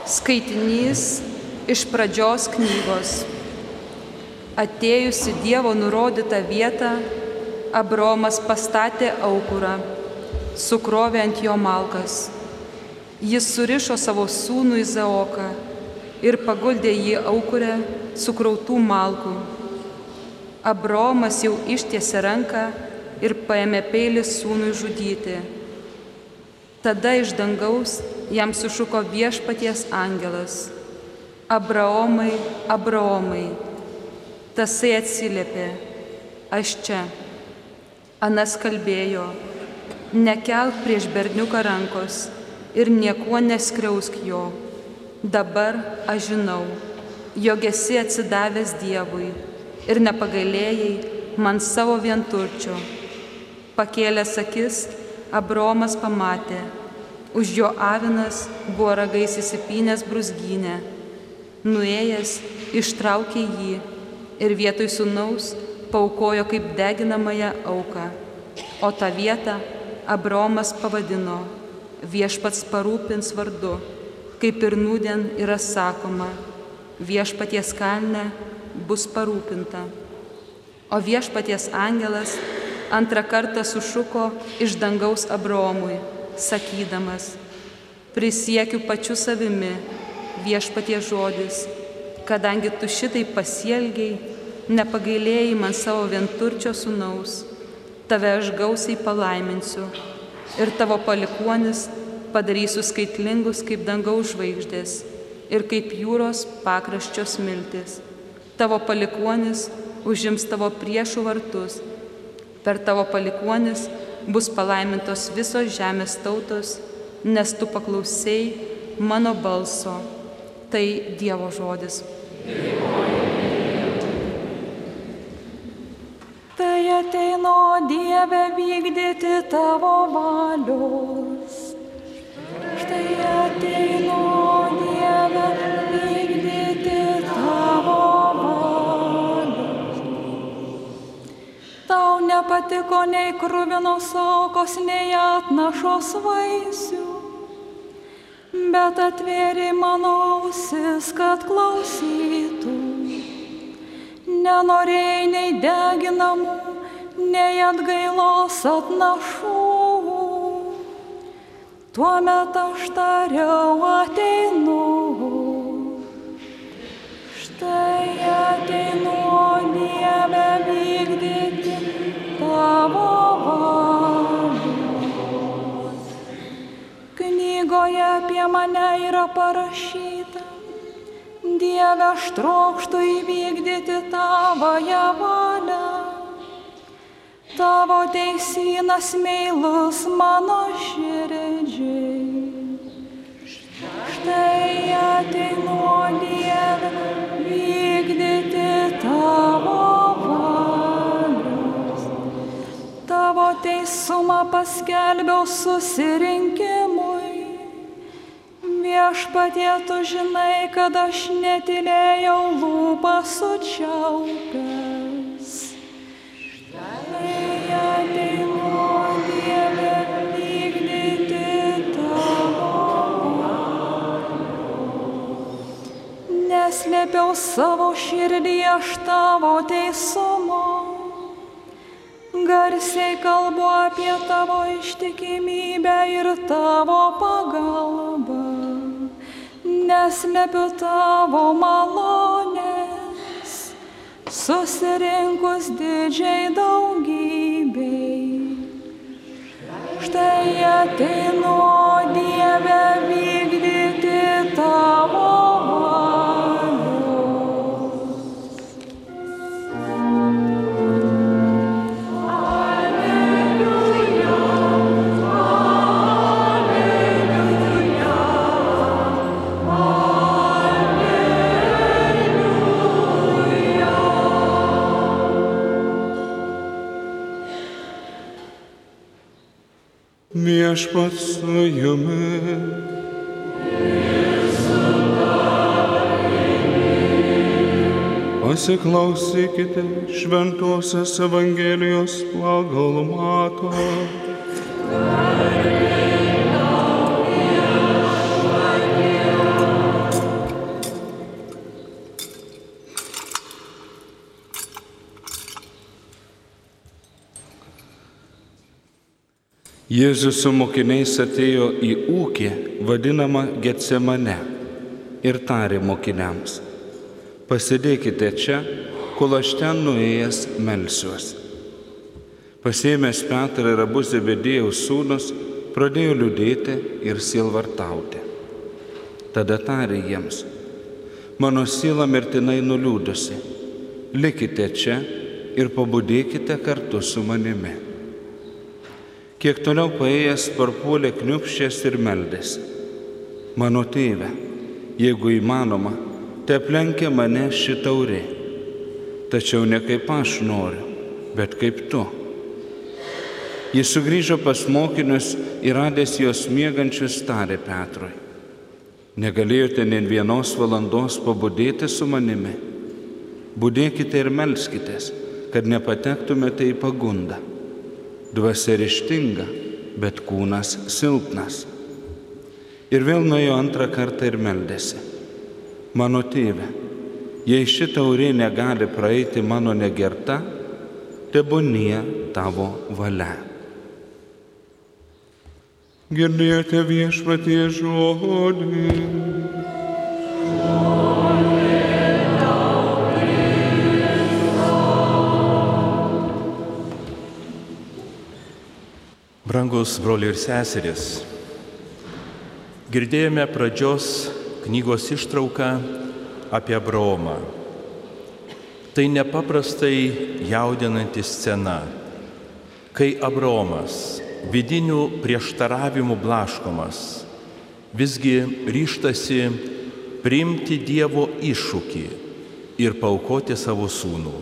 Skaitinys iš Pradžios knygos. Atėjusi Dievo nurodytą vietą, Abraomas pastatė aukurą, sukrovė ant jo malkas. Jis surišo savo sūnų Izaoką ir paguldė jį aukurę sukrautų malkų. Abraomas jau ištiesė ranką ir paėmė peilį sūnui žudyti. Tada iš dangaus jam sušuko Viešpaties angelas: Abraomai, Abraomai. Tasai atsiliepė: Aš čia. Anas kalbėjo: Nekelk prieš berniuką rankos ir niekuo neskriausk jo. Dabar aš žinau, jog esi atsidavęs Dievui ir nepagailėjai man savo vienturčio. Pakėlęs akis, Abraomas pamatė, už jo avinas buvo ragais įsipynęs brūzgynę. Nuėjęs, ištraukė jį ir vietoj sūnaus paaukojo kaip deginamąją auką. O tą vietą Abraomas pavadino: Viešpats parūpins vardu, kaip ir nūdien yra sakoma: Viešpaties kalne bus parūpinta. O Viešpaties angelas antrą kartą sušuko iš dangaus Abraomui, sakydamas: Prisiekiu pačiu savimi, Viešpaties žodis, kadangi tu šitai pasielgiai, nepagailėjai man savo vienturčio sūnaus, tave aš gausiai palaiminsiu ir tavo palikuonis padarysiu skaitlingus kaip dangaus žvaigždės ir kaip jūros pakraščio smiltis. Tavo palikuonis užims tavo priešų vartus. Per tavo palikuonis bus palaimintos visos žemės tautos, nes tu paklausei mano balso. Tai Dievo žodis. Tai ateinu, Dieve, vykdyti tavo valios. Štai ateinu, Dieve, vykdyti tavo valios. Tau nepatiko nei kruvinos aukos, nei atnašos vaisių, bet atvėrė mano ausis, kad klausytų. Nenorėjai nei deginamų, nei atgailos atnašų. Tuomet aš tariau: ateinu. Štai ateinu, Dieve, vykdyti tavo valios. Knygoje apie mane yra parašyta: Dieve, aš trokštu įvykdyti tavąją valią. Tavo teisynas meilus mano širdžiai. Štai ateinu, Dieve, vykdyti tavo valios. Tavo teisumą paskelbiau susirinkimui. Viešpatie, tu žinai, kad aš netylėjau lūpą sučiaupęs. Štai ateinu, Dieve, vykdyti tavo valios. Neslėpiau savo širdį aš tavo teisumo. Garsiai kalbu apie tavo ištikimybę ir tavo pagalbą. Neslepiu tavo malonės, susirinkus didžiai daugybei. Štai ateinu, Dieve, vykdyti tavo Viešpats su jumis. Pasiklausykite šventosios Evangelijos pagal Matą. Jėzus su mokiniais atėjo į ūkį, vadinamą Getsemane, ir tarė mokiniams: Pasėdėkite čia, kol aš ten nuėjęs melsiuosi. Pasiėmęs Petrą ir abu Zebediejaus sūnus, pradėjo liūdėti ir sielvartauti. Tada tarė jiems: Mano siela mirtinai nuliūdusi, likite čia ir pabudėkite kartu su manimi. Kiek toliau paėjęs parpuolė kniūbsčias ir meldėsi: Mano tėve, jeigu įmanoma, te aplenkia mane ši taurė, tačiau ne kaip aš noriu, bet kaip tu. Jis sugrįžo pas mokinius ir radęs juos miegančius tarė Petrui: Negalėjote nė vienos valandos pabudėti su manimi? Budėkite ir melskitės, kad nepatektumėte į pagundą. Dvasia ryžtinga, bet kūnas silpnas. Ir vėl nuėjo antrą kartą ir meldėsi: Mano tėve, jei ši taurė negali praeiti mano negerta, tebūnie tavo valia. Girdėjote Viešpaties žodį. Brangus broliai ir seserys, girdėjome pradžios knygos ištrauką apie Abraomą. Tai nepaprastai jaudinanti scena, kai Abraomas, vidinių prieštaravimų blaškomas, visgi ryžtasi priimti Dievo iššūkį ir paaukoti savo sūnų.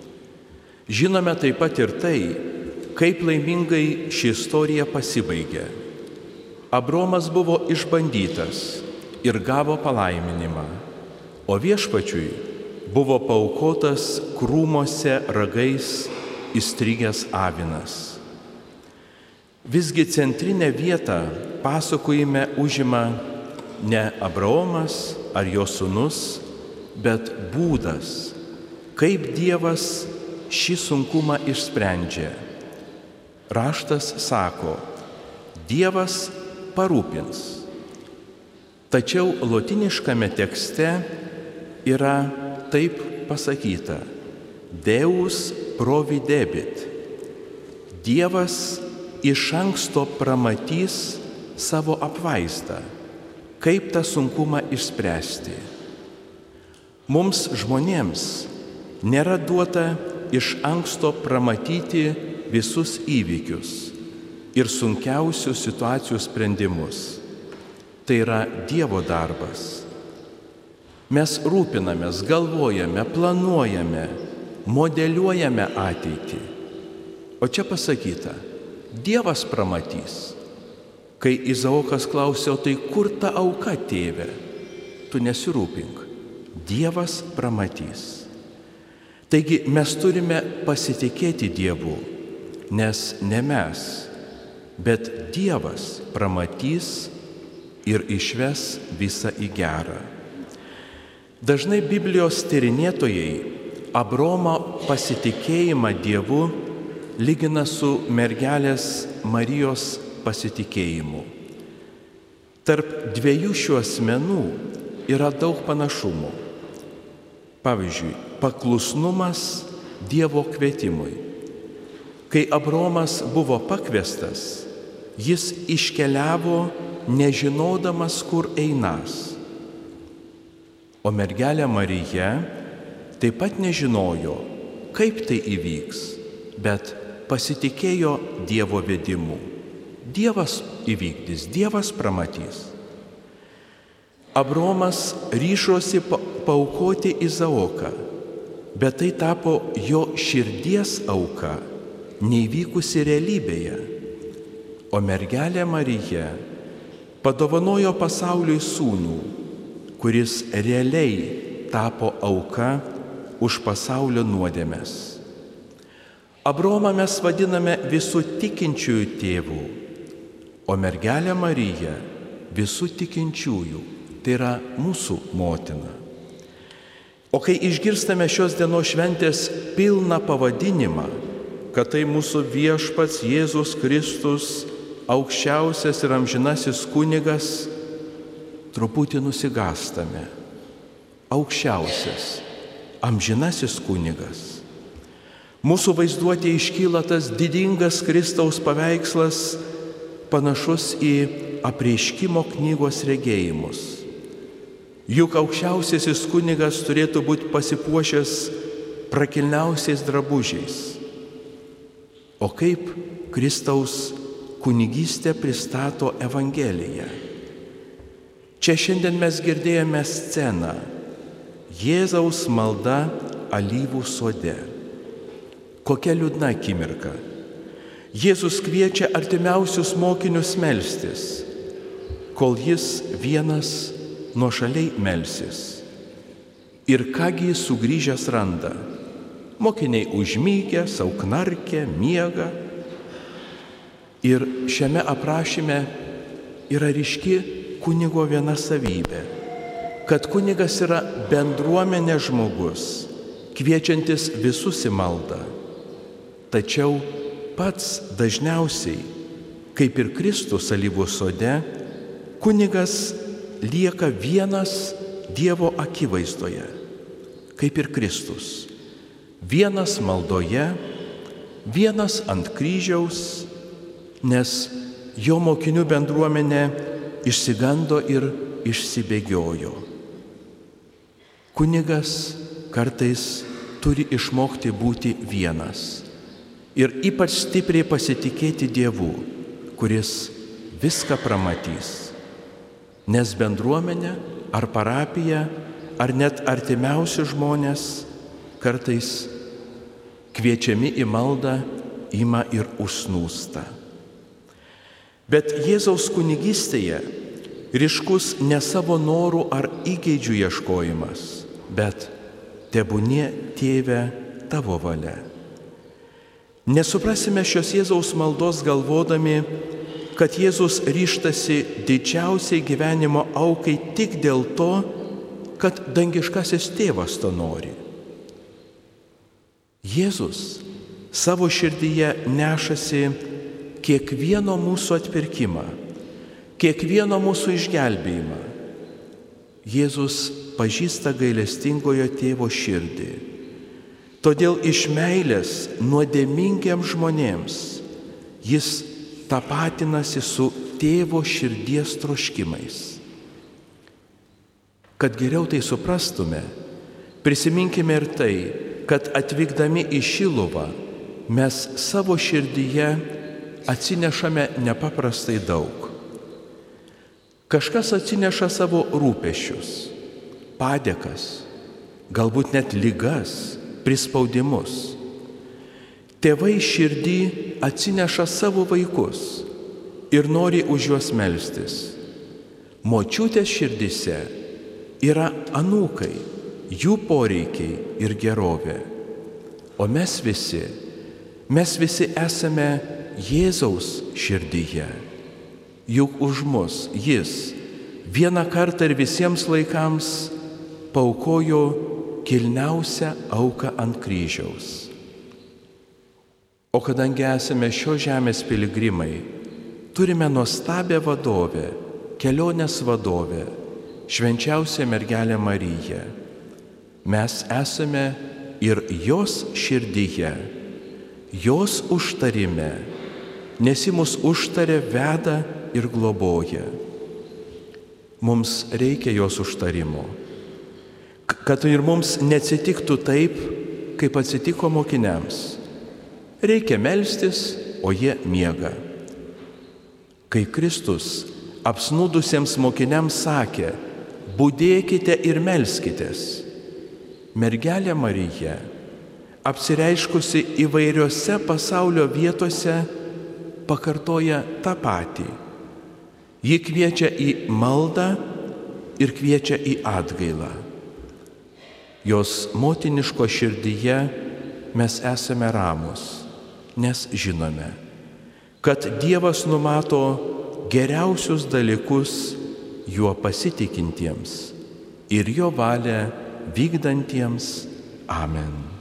Žinome taip pat ir tai, kaip laimingai ši istorija pasibaigė. Abraomas buvo išbandytas ir gavo palaiminimą, o Viešpačiui buvo paaukotas krūmuose ragais įstrigęs avinas. Visgi centrinę vietą pasakojime užima ne Abraomas ar jo sūnus, bet būdas, kaip Dievas šį sunkumą išsprendžia. Raštas sako: Dievas parūpins. Tačiau lotyniškame tekste yra taip pasakyta: Deus providebit. Dievas iš anksto pramatys savo apvaizdą, kaip tą sunkumą išspręsti. Mums žmonėms nėra duota iš anksto pramatyti visus įvykius ir sunkiausių situacijų sprendimus. Tai yra Dievo darbas. Mes rūpinamės, galvojame, planuojame, modeliuojame ateitį. O čia pasakyta: Dievas pramatys. Kai Izaokas klausė: O tai kur ta auka, tėve? Tu nesirūpink, Dievas pramatys. Taigi mes turime pasitikėti Dievu, nes ne mes, bet Dievas pramatys ir išves visą į gerą. Dažnai Biblijos tyrinėtojai Abraomo pasitikėjimą Dievu lygina su mergelės Marijos pasitikėjimu. Tarp dviejų šių asmenų yra daug panašumų. Pavyzdžiui, paklusnumas Dievo kvietimui. Kai Abraomas buvo pakviestas, jis iškeliavo nežinodamas, kur einas. O mergelė Marija taip pat nežinojo, kaip tai įvyks, bet pasitikėjo Dievo vedimu. Dievas įvykdys, Dievas pramatys. Abraomas ryžosi paaukoti Izaoką, bet tai tapo jo širdies auka, neįvykusi realybėje. O mergelė Marija padovanojo pasauliui sūnų, kuris realiai tapo auka už pasaulio nuodėmes. Abraomą mes vadiname visų tikinčiųjų tėvų, o mergelę Mariją visų tikinčiųjų, tai yra mūsų motina. O kai išgirstame šios dienos šventės pilną pavadinimą, kad tai mūsų viešpats Jėzus Kristus, aukščiausias ir amžinasis kunigas, truputį nusigastame. Aukščiausias, amžinasis kunigas. Mūsų vaizduotė iškyla tas didingas Kristaus paveikslas, panašus į apreiškimo knygos regėjimus. Juk aukščiausiasis kunigas turėtų būti pasipuošęs prakilniausiais drabužiais. O kaip Kristaus kunigystė pristato Evangeliją? Čia šiandien mes girdėjome sceną Jėzaus malda alyvų sode. Kokia liūdna akimirka. Jėzus kviečia artimiausius mokinius melstis, kol jis vienas nuošaliai melsis. Ir kągi jis sugrįžęs randa? Mokiniai užmygę, sau knarkia, miega. Ir šiame aprašyme yra ryški kunigo viena savybė, kad kunigas yra bendruomenės žmogus, kviečiantis visus į maldą. Tačiau pats dažniausiai, kaip ir Kristus alyvų sode, kunigas lieka vienas Dievo akivaizdoje, kaip ir Kristus. Vienas maldoje, vienas ant kryžiaus, nes jo mokinių bendruomenė išsigando ir išsibėgiojo. Kunigas kartais turi išmokti būti vienas ir ypač stipriai pasitikėti Dievu, kuris viską pramatys. Nes bendruomenė ar parapija, ar net artimiausi žmonės kartais kviečiami į maldą ima ir užsnūsta. Bet Jėzaus kunigystėje ryškus ne savo norų ar įgeidžių ieškojimas, bet tebūnie Tėve tavo valia. Nesuprasime šios Jėzaus maldos galvodami, kad Jėzus ryžtasi didžiausiai gyvenimo aukai tik dėl to, kad dangiškasis Tėvas to nori. Jėzus savo širdyje nešasi kiekvieno mūsų atpirkimą, kiekvieno mūsų išgelbėjimą. Jėzus pažįsta gailestingojo Tėvo širdį. Todėl iš meilės nuodėmingiems žmonėms jis tapatinasi su Tėvo širdies troškimais. Kad geriau tai suprastume, prisiminkime ir tai, kad atvykdami į Šiluvą mes savo širdyje atsinešame nepaprastai daug. Kažkas atsineša savo rūpesčius, padėkas, galbūt net ligas, prispaudimus. Tėvai širdį atsineša savo vaikus ir nori už juos melstis. Močiutės širdyse yra anūkai, jų poreikiai ir gerovė. O mes visi esame Jėzaus širdyje. Juk už mus jis vieną kartą ir visiems laikams paaukojo kilniausią auką ant kryžiaus. O kadangi esame šios žemės piligrimai, turime nuostabią vadovę, kelionės vadovę, švenčiausią mergelę Mariją. Mes esame ir jos širdyje, jos užtarime, nes ji mus užtarė, veda ir globoja. Mums reikia jos užtarimo, kad ir mums neatsitiktų taip, kaip atsitiko mokiniams. Reikia melstis, o jie miega. Kai Kristus apsnūdusiems mokiniams sakė, budėkite ir melskitės, mergelė Marija, apsireiškusi įvairiose pasaulio vietose, pakartoja tą patį. Ji kviečia į maldą ir kviečia į atgailą. Jos motiniško širdyje mes esame ramūs, nes žinome, kad Dievas numato geriausius dalykus juo pasitikintiems ir jo valią vykdantiems. Amen.